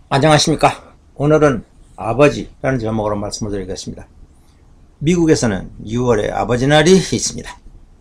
안녕하십니까. 오늘은 아버지라는 제목으로 말씀을 드리겠습니다. 미국에서는 6월에 아버지날이 있습니다.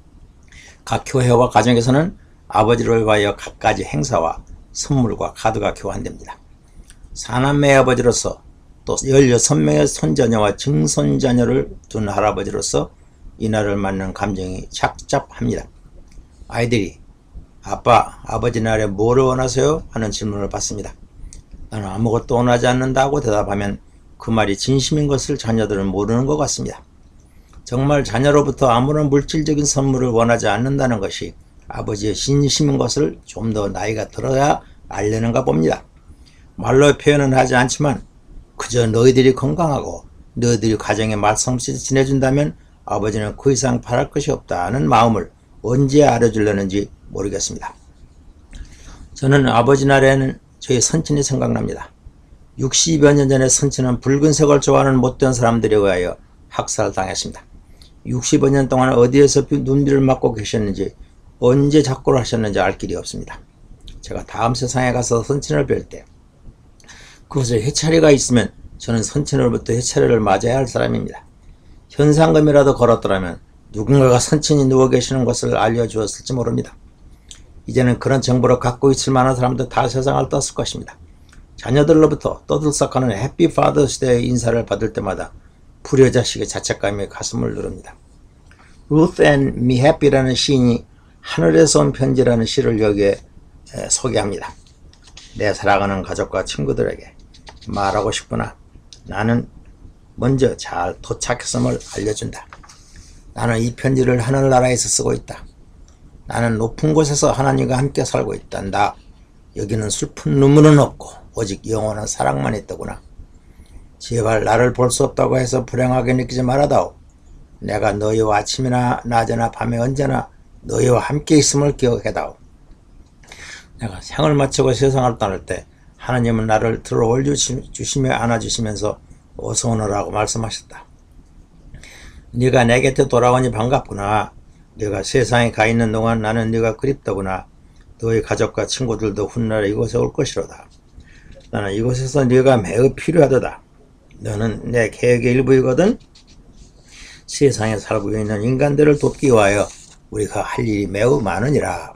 각 교회와 가정에서는 아버지를 위하여 갖가지 행사와 선물과 카드가 교환됩니다. 사남매의 아버지로서 또 16명의 손자녀와 증손자녀를 둔 할아버지로서 이날을 맞는 감정이 착잡합니다. 아이들이 아빠, 아버지날에 뭐를 원하세요? 하는 질문을 받습니다. 나는 아무것도 원하지 않는다고 대답하면 그 말이 진심인 것을 자녀들은 모르는 것 같습니다. 정말 자녀로부터 아무런 물질적인 선물을 원하지 않는다는 것이 아버지의 진심인 것을 좀 더 나이가 들어야 알려는가 봅니다. 말로 표현은 하지 않지만 그저 너희들이 건강하고 너희들이 가정에 말솜씨 지내준다면 아버지는 그 이상 바랄 것이 없다는 마음을 언제 알려주려는지 모르겠습니다. 저는 아버지 날에는 저희 선친이 생각납니다. 60여 년 전에 선친은 붉은색을 좋아하는 못된 사람들에 의하여 학살당했습니다. 60여 년 동안 어디에서 눈비를 맞고 계셨는지 언제 작고를 하셨는지 알 길이 없습니다. 제가 다음 세상에 가서 선친을 뵐 때 그곳에 해차리가 있으면 저는 선친으로부터 해차리를 맞아야 할 사람입니다. 현상금이라도 걸었더라면 누군가가 선친이 누워 계시는 것을 알려주었을지 모릅니다. 이제는 그런 정보를 갖고 있을 만한 사람도 다 세상을 떴을 것입니다. 자녀들로부터 떠들썩하는 해피 파더스데이 인사를 받을 때마다 불효자식의 자책감이 가슴을 누릅니다. Ruth and Me Happy라는 시인이 하늘에서 온 편지라는 시를 여기에 소개합니다. 내 사랑하는 가족과 친구들에게 말하고 싶구나. 나는 먼저 잘 도착했음을 알려준다. 나는 이 편지를 하늘나라에서 쓰고 있다. 나는 높은 곳에서 하나님과 함께 살고 있단다. 여기는 슬픈 눈물은 없고 오직 영원한 사랑만 있더구나. 제발 나를 볼 수 없다고 해서 불행하게 느끼지 말아다오. 내가 너희와 아침이나 낮이나 밤에 언제나 너희와 함께 있음을 기억해다오. 내가 생을 마치고 세상을 떠날 때 하나님은 나를 들어 올려주시며 안아주시면서 어서 오너라고 말씀하셨다. 네가 내 곁에 돌아오니 반갑구나. 네가 세상에 가 있는 동안 나는 네가 그립더구나. 너희 가족과 친구들도 훗날 이곳에 올 것이로다. 나는 이곳에서 네가 매우 필요하도다. 너는 내 계획의 일부이거든. 세상에 살고 있는 인간들을 돕기 위하여 우리가 할 일이 매우 많으니라.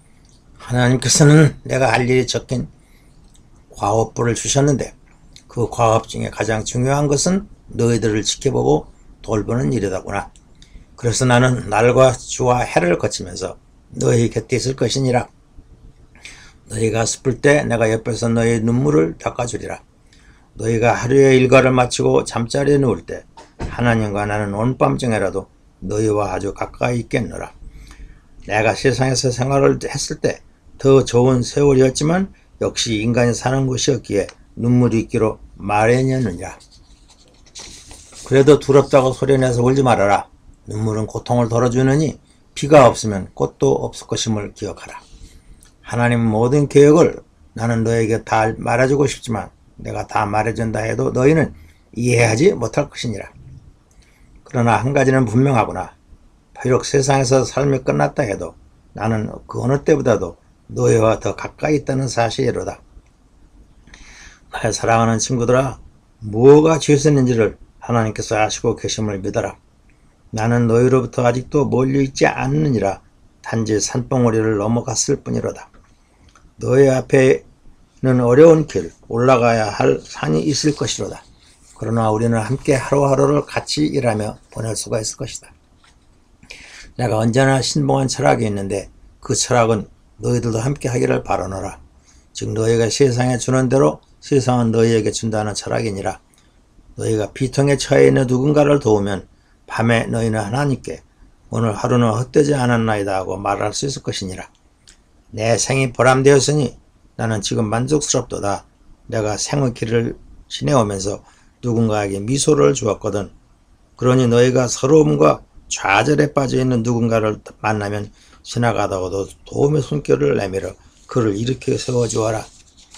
하나님께서는 내가 할 일이 적힌 과업부를 주셨는데 그 과업 중에 가장 중요한 것은 너희들을 지켜보고 돌보는 일이다구나. 그래서 나는 날과 주와 해를 거치면서 너희 곁에 있을 것이니라. 너희가 슬플 때 내가 옆에서 너희의 눈물을 닦아주리라. 너희가 하루의 일과를 마치고 잠자리에 누울 때 하나님과 나는 온밤중에라도 너희와 아주 가까이 있겠노라. 내가 세상에서 생활을 했을 때 더 좋은 세월이었지만 역시 인간이 사는 것이었기에 눈물이 있기로 마련이었느니라. 그래도 두렵다고 소리내서 울지 말아라. 눈물은 고통을 덜어주느니 비가 없으면 꽃도 없을 것임을 기억하라. 하나님은 모든 계획을 나는 너에게 다 말해주고 싶지만 내가 다 말해준다 해도 너희는 이해하지 못할 것이니라. 그러나 한 가지는 분명하구나. 비록 세상에서 삶이 끝났다 해도 나는 그 어느 때보다도 너희와 더 가까이 있다는 사실이로다. 나의 사랑하는 친구들아, 무엇가 죄였는지를 하나님께서 아시고 계심을 믿어라. 나는 너희로부터 아직도 멀리 있지 않느니라. 단지 산봉우리를 넘어갔을 뿐이로다. 너희 앞에는 어려운 길, 올라가야 할 산이 있을 것이로다. 그러나 우리는 함께 하루하루를 같이 일하며 보낼 수가 있을 것이다. 내가 언제나 신봉한 철학이 있는데 그 철학은 너희들도 함께 하기를 바라노라. 즉 너희가 세상에 주는 대로 세상은 너희에게 준다는 철학이니라. 너희가 비통에 처해 있는 누군가를 도우면 밤에 너희는 하나님께 오늘 하루는 헛되지 않았나이다 하고 말할 수 있을 것이니라. 내 생이 보람되었으니 나는 지금 만족스럽도다. 내가 생의 길을 지내오면서 누군가에게 미소를 주었거든. 그러니 너희가 서러움과 좌절에 빠져있는 누군가를 만나면 지나가다가도 도움의 손길을 내밀어 그를 일으켜 세워주어라.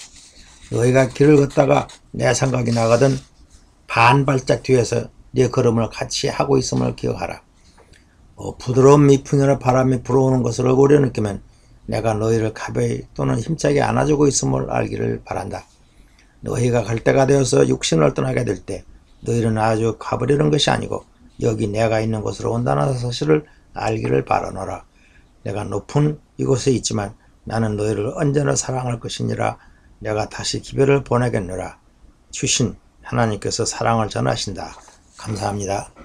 너희가 길을 걷다가 내 생각이 나거든 반 발짝 뒤에서 네 걸음을 같이 하고 있음을 기억하라. 부드러운 미풍이나 바람이 불어오는 것을 어고려 느끼면 내가 너희를 가벼이 또는 힘차게 안아주고 있음을 알기를 바란다. 너희가 갈 때가 되어서 육신을 떠나게 될 때 너희는 아주 가버리는 것이 아니고 여기 내가 있는 곳으로 온다는 사실을 알기를 바라노라. 내가 높은 이곳에 있지만 나는 너희를 언제나 사랑할 것이니라. 내가 다시 기별을 보내겠노라. 주신 하나님께서 사랑을 전하신다. 감사합니다.